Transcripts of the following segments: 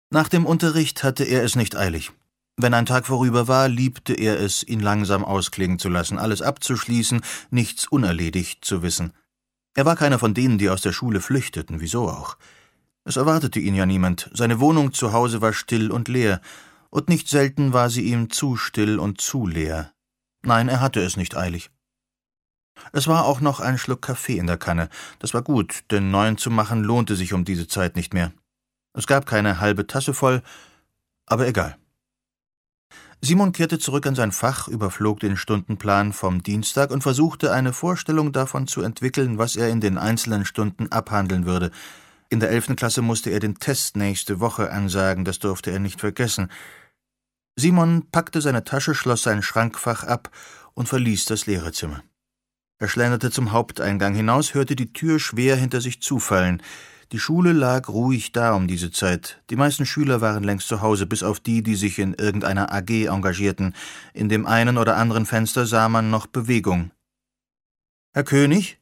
Nach dem Unterricht hatte er es nicht eilig. Wenn ein Tag vorüber war, liebte er es, ihn langsam ausklingen zu lassen, alles abzuschließen, nichts unerledigt zu wissen. Er war keiner von denen, die aus der Schule flüchteten, wieso auch. Es erwartete ihn ja niemand, seine Wohnung zu Hause war still und leer, und nicht selten war sie ihm zu still und zu leer. Nein, er hatte es nicht eilig. Es war auch noch ein Schluck Kaffee in der Kanne. Das war gut, denn neuen zu machen lohnte sich um diese Zeit nicht mehr. Es gab keine halbe Tasse voll, aber egal. Simon kehrte zurück an sein Fach, überflog den Stundenplan vom Dienstag und versuchte, eine Vorstellung davon zu entwickeln, was er in den einzelnen Stunden abhandeln würde. In der 11. Klasse musste er den Test nächste Woche ansagen, das durfte er nicht vergessen. Simon packte seine Tasche, schloss sein Schrankfach ab und verließ das Lehrerzimmer. Er schlenderte zum Haupteingang hinaus, hörte die Tür schwer hinter sich zufallen. Die Schule lag ruhig da um diese Zeit. Die meisten Schüler waren längst zu Hause, bis auf die, die sich in irgendeiner AG engagierten. In dem einen oder anderen Fenster sah man noch Bewegung. »Herr König?«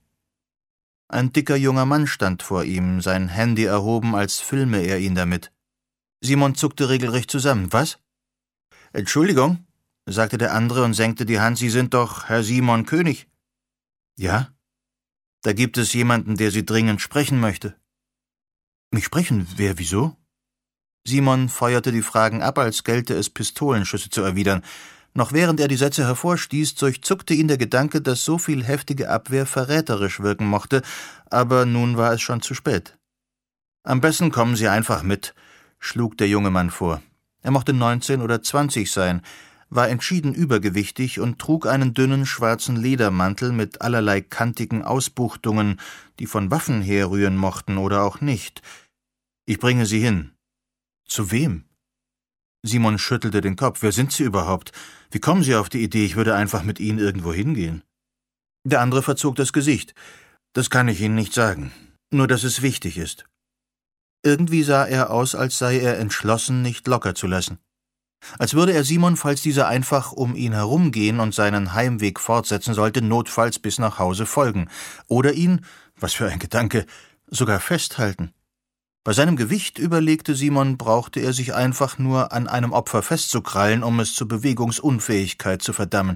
Ein dicker junger Mann stand vor ihm, sein Handy erhoben, als filme er ihn damit. Simon zuckte regelrecht zusammen. »Was?« »Entschuldigung«, sagte der andere und senkte die Hand, »Sie sind doch Herr Simon König?« »Ja?« »Da gibt es jemanden, der Sie dringend sprechen möchte.« »Mich sprechen? Wer, wieso?« Simon feuerte die Fragen ab, als gelte es, Pistolenschüsse zu erwidern. Noch während er die Sätze hervorstieß, durchzuckte ihn der Gedanke, dass so viel heftige Abwehr verräterisch wirken mochte, aber nun war es schon zu spät. »Am besten kommen Sie einfach mit«, schlug der junge Mann vor. Er mochte 19 oder 20 sein, war entschieden übergewichtig und trug einen dünnen schwarzen Ledermantel mit allerlei kantigen Ausbuchtungen, die von Waffen herrühren mochten oder auch nicht. »Ich bringe Sie hin.« »Zu wem?« Simon schüttelte den Kopf. »Wer sind Sie überhaupt? Wie kommen Sie auf die Idee, ich würde einfach mit Ihnen irgendwo hingehen?« Der andere verzog das Gesicht. »Das kann ich Ihnen nicht sagen. Nur, dass es wichtig ist.« Irgendwie sah er aus, als sei er entschlossen, nicht locker zu lassen. Als würde er Simon, falls dieser einfach um ihn herumgehen und seinen Heimweg fortsetzen sollte, notfalls bis nach Hause folgen. Oder ihn, was für ein Gedanke, sogar festhalten. Bei seinem Gewicht, überlegte Simon, brauchte er sich einfach nur an einem Opfer festzukrallen, um es zur Bewegungsunfähigkeit zu verdammen.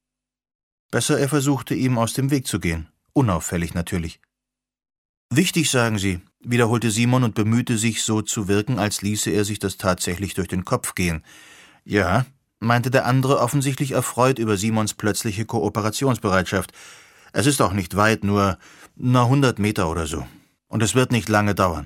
Besser, er versuchte, ihm aus dem Weg zu gehen. Unauffällig natürlich. »Wichtig, sagen Sie«, wiederholte Simon und bemühte sich, so zu wirken, als ließe er sich das tatsächlich durch den Kopf gehen. »Ja«, meinte der andere, offensichtlich erfreut über Simons plötzliche Kooperationsbereitschaft. »Es ist auch nicht weit, nur 100 Meter oder so. Und es wird nicht lange dauern.«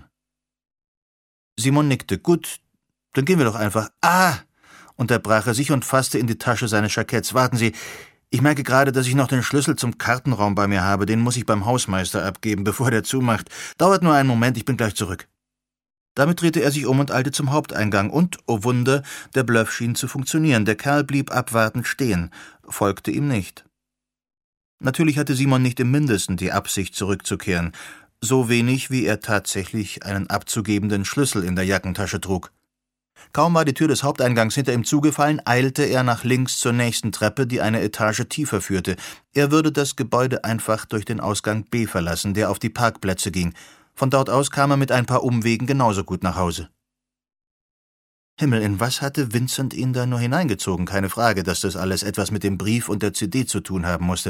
Simon nickte. »Gut, dann gehen wir doch einfach.« »Ah!« unterbrach er sich und fasste in die Tasche seines Jacketts. »Warten Sie, ich merke gerade, dass ich noch den Schlüssel zum Kartenraum bei mir habe. Den muss ich beim Hausmeister abgeben, bevor der zumacht. Dauert nur einen Moment, ich bin gleich zurück.« Damit drehte er sich um und eilte zum Haupteingang. Und, oh Wunder, der Bluff schien zu funktionieren. Der Kerl blieb abwartend stehen, folgte ihm nicht. Natürlich hatte Simon nicht im Mindesten die Absicht, zurückzukehren. So wenig, wie er tatsächlich einen abzugebenden Schlüssel in der Jackentasche trug. Kaum war die Tür des Haupteingangs hinter ihm zugefallen, eilte er nach links zur nächsten Treppe, die eine Etage tiefer führte. Er würde das Gebäude einfach durch den Ausgang B verlassen, der auf die Parkplätze ging. Von dort aus kam er mit ein paar Umwegen genauso gut nach Hause. Himmel, in was hatte Vincent ihn da nur hineingezogen? Keine Frage, dass das alles etwas mit dem Brief und der CD zu tun haben musste.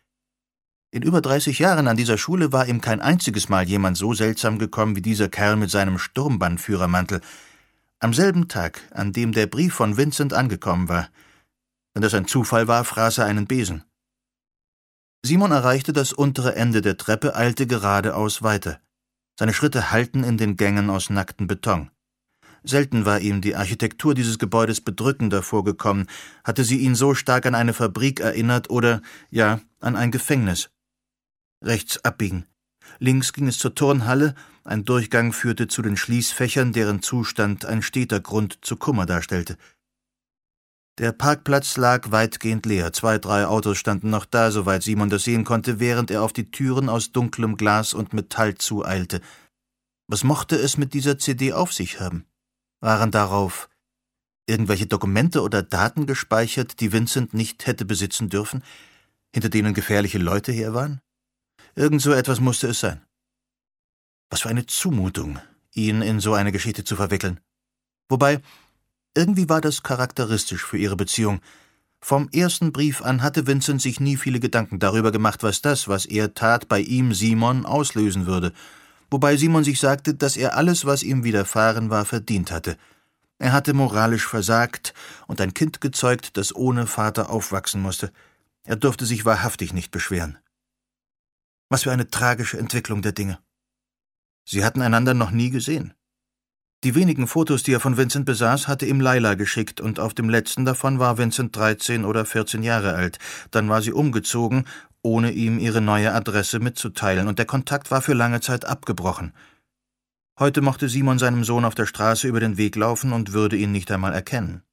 In über 30 Jahren an dieser Schule war ihm kein einziges Mal jemand so seltsam gekommen wie dieser Kerl mit seinem Sturmbannführermantel. Am selben Tag, an dem der Brief von Vincent angekommen war. Wenn das ein Zufall war, fraß er einen Besen. Simon erreichte das untere Ende der Treppe, eilte geradeaus weiter. Seine Schritte hallten in den Gängen aus nacktem Beton. Selten war ihm die Architektur dieses Gebäudes bedrückender vorgekommen, hatte sie ihn so stark an eine Fabrik erinnert oder, ja, an ein Gefängnis. Rechts abbiegen. Links ging es zur Turnhalle, ein Durchgang führte zu den Schließfächern, deren Zustand ein steter Grund zu Kummer darstellte. Der Parkplatz lag weitgehend leer, 2, 3 Autos standen noch da, soweit Simon das sehen konnte, während er auf die Türen aus dunklem Glas und Metall zueilte. Was mochte es mit dieser CD auf sich haben? Waren darauf irgendwelche Dokumente oder Daten gespeichert, die Vincent nicht hätte besitzen dürfen, hinter denen gefährliche Leute her waren? Irgend so etwas musste es sein. Was für eine Zumutung, ihn in so eine Geschichte zu verwickeln. Wobei, irgendwie war das charakteristisch für ihre Beziehung. Vom ersten Brief an hatte Vincent sich nie viele Gedanken darüber gemacht, was das, was er tat, bei ihm, Simon, auslösen würde. Wobei Simon sich sagte, dass er alles, was ihm widerfahren war, verdient hatte. Er hatte moralisch versagt und ein Kind gezeugt, das ohne Vater aufwachsen musste. Er durfte sich wahrhaftig nicht beschweren. Was für eine tragische Entwicklung der Dinge. Sie hatten einander noch nie gesehen. Die wenigen Fotos, die er von Vincent besaß, hatte ihm Laila geschickt, und auf dem letzten davon war Vincent 13 oder 14 Jahre alt. Dann war sie umgezogen, ohne ihm ihre neue Adresse mitzuteilen, und der Kontakt war für lange Zeit abgebrochen. Heute mochte Simon seinem Sohn auf der Straße über den Weg laufen und würde ihn nicht einmal erkennen.